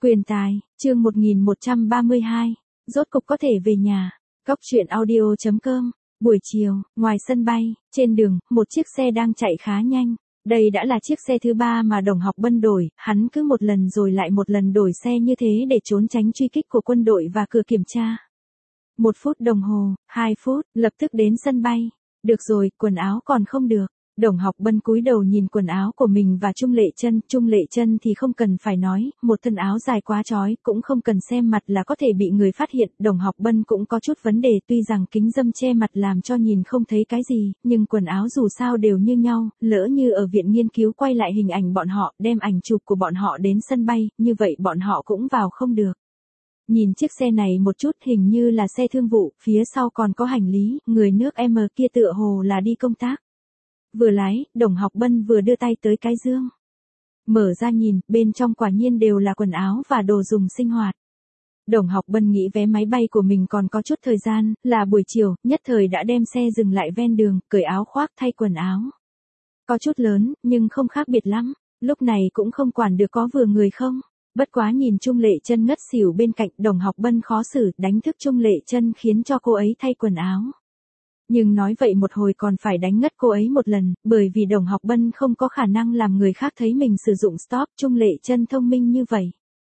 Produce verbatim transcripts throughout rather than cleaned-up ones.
Quyền tài, chương một nghìn một trăm ba mươi hai, rốt cục có thể về nhà. Góc truyện audio chấm com. Buổi chiều, ngoài sân bay, trên đường, một chiếc xe đang chạy khá nhanh. Đây đã là chiếc xe thứ ba mà Đồng Học Bân đổi, hắn cứ một lần rồi lại một lần đổi xe như thế để trốn tránh truy kích của quân đội và cửa kiểm tra. Một phút đồng hồ, hai phút, lập tức đến sân bay. Được rồi, quần áo còn không được. Đồng Học Bân cúi đầu nhìn quần áo của mình và Trung Lệ Chân, Trung Lệ Chân thì không cần phải nói, một thân áo dài quá chói, cũng không cần xem mặt là có thể bị người phát hiện. Đồng Học Bân cũng có chút vấn đề, tuy rằng kính râm che mặt làm cho nhìn không thấy cái gì, nhưng quần áo dù sao đều như nhau, lỡ như ở viện nghiên cứu quay lại hình ảnh bọn họ, đem ảnh chụp của bọn họ đến sân bay, như vậy bọn họ cũng vào không được. Nhìn chiếc xe này một chút, hình như là xe thương vụ, phía sau còn có hành lý, người nước M kia tựa hồ là đi công tác. Vừa lái, Đồng Học Bân vừa đưa tay tới cái dương. Mở ra nhìn, bên trong quả nhiên đều là quần áo và đồ dùng sinh hoạt. Đồng Học Bân nghĩ vé máy bay của mình còn có chút thời gian, là buổi chiều, nhất thời đã đem xe dừng lại ven đường, cởi áo khoác thay quần áo. Có chút lớn, nhưng không khác biệt lắm, lúc này cũng không quản được có vừa người không. Bất quá nhìn Trung Lệ Chân ngất xỉu bên cạnh, Đồng Học Bân khó xử, đánh thức Trung Lệ Chân khiến cho cô ấy thay quần áo. Nhưng nói vậy một hồi còn phải đánh ngất cô ấy một lần, bởi vì Đồng Học Bân không có khả năng làm người khác thấy mình sử dụng stop. Trung Lệ Chân thông minh như vậy.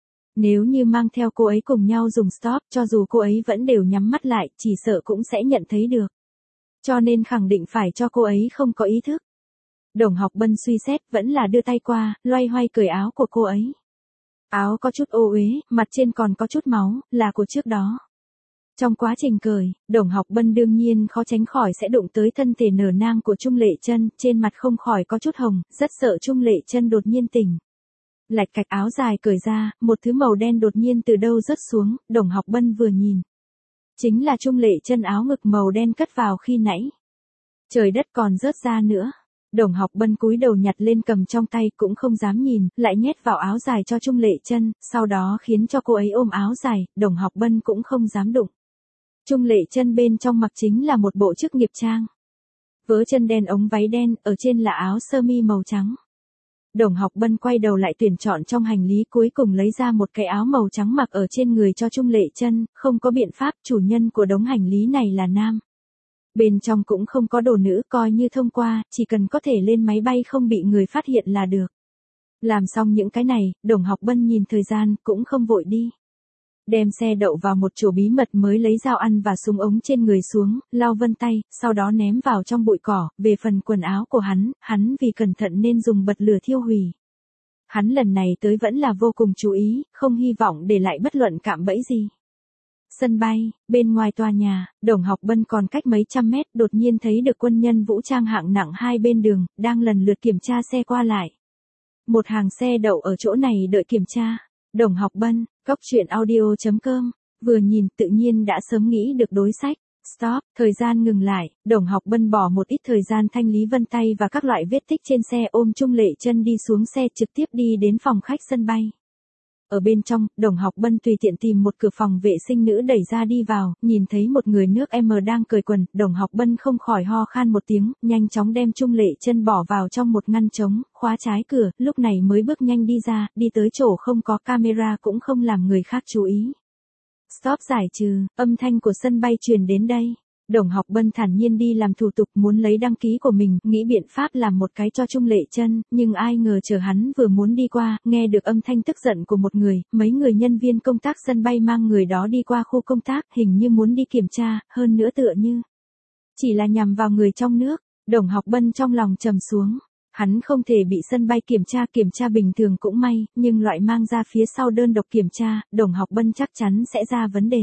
Nếu như mang theo cô ấy cùng nhau dùng stop, cho dù cô ấy vẫn đều nhắm mắt lại, chỉ sợ cũng sẽ nhận thấy được. Cho nên khẳng định phải cho cô ấy không có ý thức. Đồng Học Bân suy xét, vẫn là đưa tay qua, loay hoay cởi áo của cô ấy. Áo có chút ô uế, mặt trên còn có chút máu, là của trước đó. Trong quá trình cởi, Đồng Học Bân đương nhiên khó tránh khỏi sẽ đụng tới thân thể nở nang của Trung Lệ Chân, trên mặt không khỏi có chút hồng, rất sợ Trung Lệ Chân đột nhiên tỉnh. Lạch cạch áo dài cởi ra, một thứ màu đen đột nhiên từ đâu rớt xuống, Đồng Học Bân vừa nhìn. Chính là Trung Lệ Chân áo ngực màu đen cất vào khi nãy. Trời đất còn rớt ra nữa. Đồng Học Bân cúi đầu nhặt lên cầm trong tay cũng không dám nhìn, lại nhét vào áo dài cho Trung Lệ Chân, sau đó khiến cho cô ấy ôm áo dài, Đồng Học Bân cũng không dám đụng. Trung Lệ Chân bên trong mặc chính là một bộ chức nghiệp trang. Vớ chân đen ống váy đen, ở trên là áo sơ mi màu trắng. Đồng Học Bân quay đầu lại tuyển chọn trong hành lý, cuối cùng lấy ra một cái áo màu trắng mặc ở trên người cho Trung Lệ Chân, không có biện pháp, chủ nhân của đống hành lý này là nam. Bên trong cũng không có đồ nữ, coi như thông qua, chỉ cần có thể lên máy bay không bị người phát hiện là được. Làm xong những cái này, Đồng Học Bân nhìn thời gian, cũng không vội đi. Đem xe đậu vào một chỗ bí mật mới lấy dao ăn và súng ống trên người xuống, lau vân tay, sau đó ném vào trong bụi cỏ. Về phần quần áo của hắn, hắn vì cẩn thận nên dùng bật lửa thiêu hủy. Hắn lần này tới vẫn là vô cùng chú ý, không hy vọng để lại bất luận cạm bẫy gì. Sân bay, bên ngoài tòa nhà, Đồng Học Bân còn cách mấy trăm mét, đột nhiên thấy được quân nhân vũ trang hạng nặng hai bên đường, đang lần lượt kiểm tra xe qua lại. Một hàng xe đậu ở chỗ này đợi kiểm tra. Đồng Học Bân, góc truyện audio chấm com, vừa nhìn tự nhiên đã sớm nghĩ được đối sách. Stop, thời gian ngừng lại, Đồng Học Bân bỏ một ít thời gian thanh lý vân tay và các loại vết tích trên xe, ôm Trung Lệ Chân đi xuống xe trực tiếp đi đến phòng khách sân bay. Ở bên trong, Đồng Học Bân tùy tiện tìm một cửa phòng vệ sinh nữ đẩy ra đi vào, nhìn thấy một người nước M đang cởi quần, Đồng Học Bân không khỏi ho khan một tiếng, nhanh chóng đem Trung Lệ Chân bỏ vào trong một ngăn trống, khóa trái cửa, lúc này mới bước nhanh đi ra, đi tới chỗ không có camera cũng không làm người khác chú ý. Stop giải trừ, âm thanh của sân bay truyền đến đây. Đồng Học Bân thản nhiên đi làm thủ tục muốn lấy đăng ký của mình, nghĩ biện pháp làm một cái cho Trung Lệ Chân, nhưng ai ngờ chờ hắn vừa muốn đi qua, nghe được âm thanh tức giận của một người, mấy người nhân viên công tác sân bay mang người đó đi qua khu công tác, hình như muốn đi kiểm tra, hơn nữa tựa như chỉ là nhằm vào người trong nước. Đồng Học Bân trong lòng trầm xuống, hắn không thể bị sân bay kiểm tra, kiểm tra bình thường cũng may, nhưng loại mang ra phía sau đơn độc kiểm tra, Đồng Học Bân chắc chắn sẽ ra vấn đề.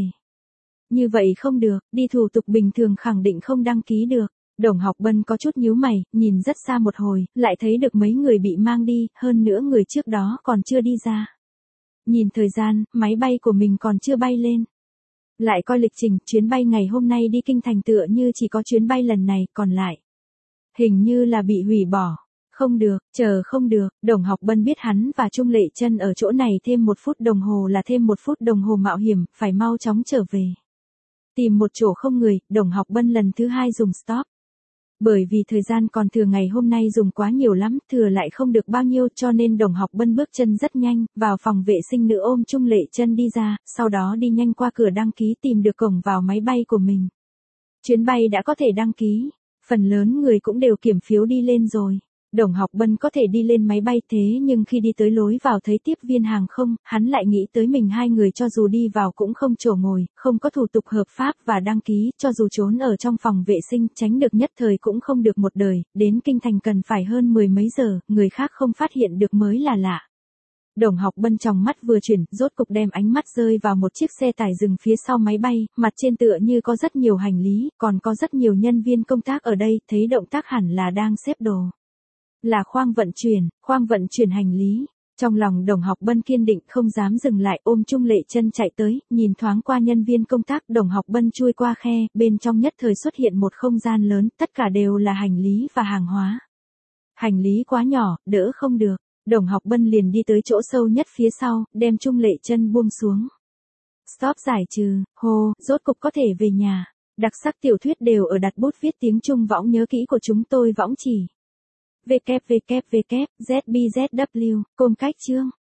Như vậy không được, đi thủ tục bình thường khẳng định không đăng ký được. Đồng Học Bân có chút nhíu mày, nhìn rất xa một hồi, lại thấy được mấy người bị mang đi, hơn nữa người trước đó còn chưa đi ra. Nhìn thời gian, máy bay của mình còn chưa bay lên. Lại coi lịch trình, chuyến bay ngày hôm nay đi kinh thành tựa như chỉ có chuyến bay lần này, còn lại hình như là bị hủy bỏ. Không được, chờ không được, Đồng Học Bân biết hắn và Trung Lệ Chân ở chỗ này thêm một phút đồng hồ là thêm một phút đồng hồ mạo hiểm, phải mau chóng trở về. Tìm một chỗ không người, Đồng Học Bân lần thứ hai dùng stop. Bởi vì thời gian còn thừa ngày hôm nay dùng quá nhiều lắm, thừa lại không được bao nhiêu cho nên Đồng Học Bân bước chân rất nhanh, vào phòng vệ sinh nữ ôm Trung Lệ Chân đi ra, sau đó đi nhanh qua cửa đăng ký tìm được cổng vào máy bay của mình. Chuyến bay đã có thể đăng ký, phần lớn người cũng đều kiểm phiếu đi lên rồi. Đồng Học Bân có thể đi lên máy bay thế nhưng khi đi tới lối vào thấy tiếp viên hàng không, hắn lại nghĩ tới mình hai người cho dù đi vào cũng không chỗ ngồi, không có thủ tục hợp pháp và đăng ký, cho dù trốn ở trong phòng vệ sinh tránh được nhất thời cũng không được một đời, đến kinh thành cần phải hơn mười mấy giờ, người khác không phát hiện được mới là lạ. Đồng Học Bân trong mắt vừa chuyển, rốt cục đem ánh mắt rơi vào một chiếc xe tải dừng phía sau máy bay, mặt trên tựa như có rất nhiều hành lý, còn có rất nhiều nhân viên công tác ở đây, thấy động tác hẳn là đang xếp đồ. Là khoang vận chuyển, khoang vận chuyển hành lý. Trong lòng Đồng Học Bân kiên định không dám dừng lại ôm Trung Lệ Chân chạy tới, nhìn thoáng qua nhân viên công tác Đồng Học Bân chui qua khe, bên trong nhất thời xuất hiện một không gian lớn, tất cả đều là hành lý và hàng hóa. Hành lý quá nhỏ, đỡ không được. Đồng Học Bân liền đi tới chỗ sâu nhất phía sau, đem Trung Lệ Chân buông xuống. Stop giải trừ, hô, rốt cục có thể về nhà. Đặc sắc tiểu thuyết đều ở đặt bút viết tiếng Trung võng nhớ kỹ của chúng tôi võng chỉ. vê kép vê kép vê kép Z B Z W, com cách chương.